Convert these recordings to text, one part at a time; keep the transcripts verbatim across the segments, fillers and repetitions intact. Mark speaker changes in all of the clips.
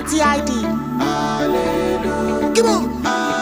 Speaker 1: T I D. Come on.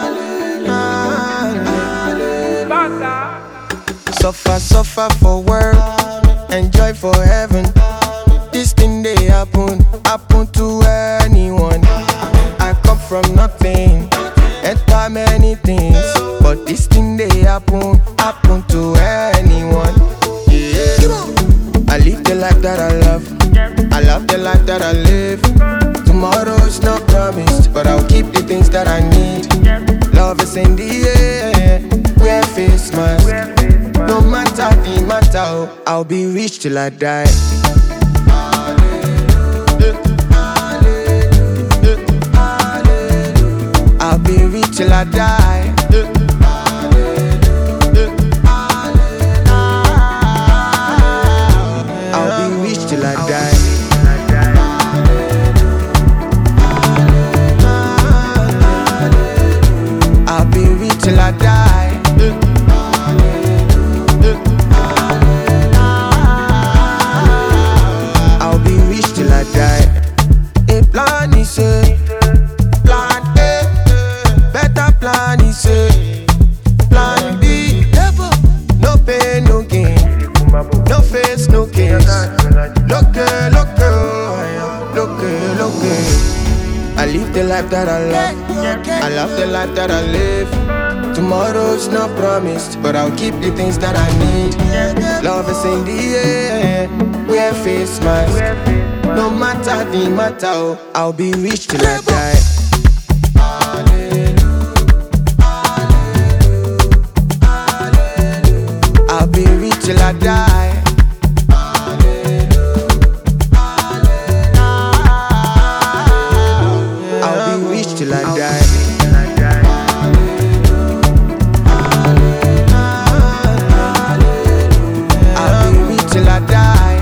Speaker 2: Suffer, suffer for work, enjoy for heaven. This thing they happen, happen to anyone. I come from nothing, enter many things, but this thing they happen, happen to anyone. Yeah. I live the life that I love, I love the life that I live. Tomorrow's not promised, but I'll keep the things that I need. Love is in the air, wear face mask. No matter the matter, oh, I'll be rich till I die. I'll be rich till I die. I'll be rich till I die. I'll be rich till I die. I'll be rich till I die. A plan is a plan A, better plan is a plan B. No pain, no gain, no face, no case. Look, look, look, look. I live the life that I love, I love the life that I live. Tomorrow's not promised, but I'll keep the things that I need. Love is in the air, wear face mask. No matter the matter, oh, I'll be rich till I die. I'll be rich till I die. I'll be rich till I die. I'll be rich till I die.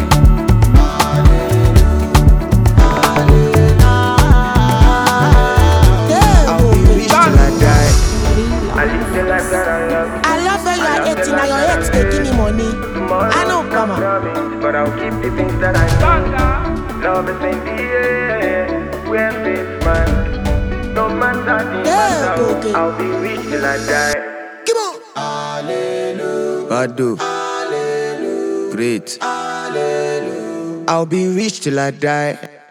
Speaker 2: I'll be rich till I die.
Speaker 3: I live the life that I love.
Speaker 1: I love when you are eighteen and your ex they give me money. I know, come on.
Speaker 3: Promise, but I'll keep the things that I need. Love is in the air, wear face mask. No matter the
Speaker 1: Yeah,
Speaker 3: matter,
Speaker 1: okay.
Speaker 3: I'll be rich till I die.
Speaker 1: Come on.
Speaker 2: Badu, great. I'll be rich till I die.